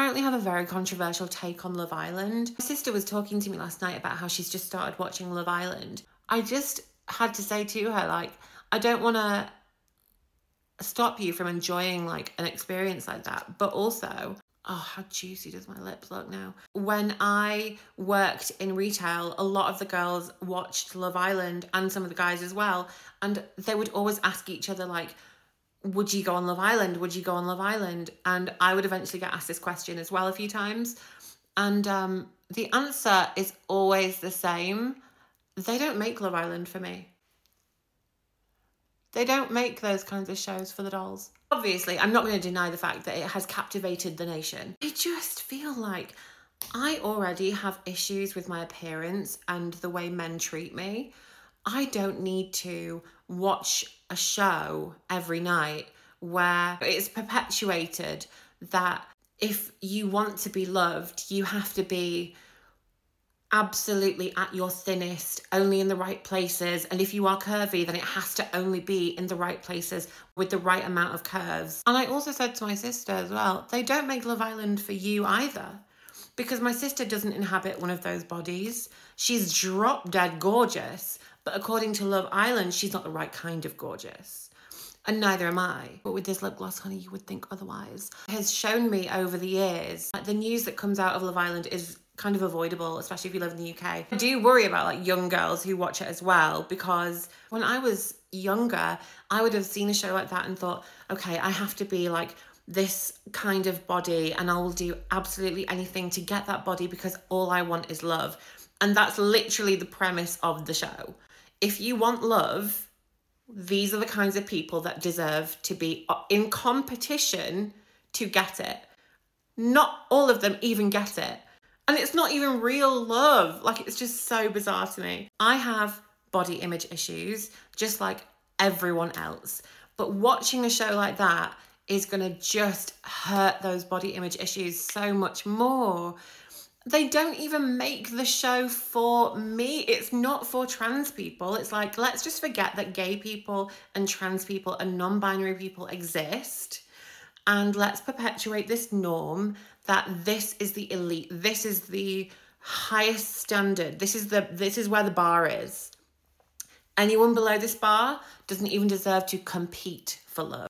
apparently have a very controversial take on Love Island. My sister was talking to me last night about how she's just started watching Love Island. I just had to say to her, like, I don't want to stop you from enjoying like an experience like that, but also, oh, how juicy does my lips look now? When I worked in retail, a lot of the girls watched Love Island and some of the guys as well, and they would always ask each other like, would you go on Love Island? Would you go on Love Island? And I would eventually get asked this question as well a few times. And the answer is always the same. They don't make Love Island for me. They don't make those kinds of shows for the dolls. Obviously, I'm not going to deny the fact that it has captivated the nation. I just feel like I already have issues with my appearance and the way men treat me. I don't need to watch a show every night where it's perpetuated that if you want to be loved, you have to be absolutely at your thinnest, only in the right places. And if you are curvy, then it has to only be in the right places with the right amount of curves. And I also said to my sister as well, they don't make Love Island for you either. Because my sister doesn't inhabit one of those bodies. She's drop dead gorgeous. But according to Love Island, she's not the right kind of gorgeous. And neither am I. But with this lip gloss, honey, you would think otherwise. It has shown me over the years, like the news that comes out of Love Island is kind of avoidable, especially if you live in the UK. I do worry about like young girls who watch it as well, because when I was younger, I would have seen a show like that and thought, okay, I have to be like this kind of body and I will do absolutely anything to get that body because all I want is love. And that's literally the premise of the show. If you want love, these are the kinds of people that deserve to be in competition to get it. Not all of them even get it. And it's not even real love. Like, it's just so bizarre to me. I have body image issues, just like everyone else. But watching a show like that is going to just hurt those body image issues so much more. They don't even make the show for me. It's not for trans people. It's like, let's just forget that gay people and trans people and non-binary people exist. And let's perpetuate this norm that this is the elite. This is the highest standard. This is where the bar is. Anyone below this bar doesn't even deserve to compete for love.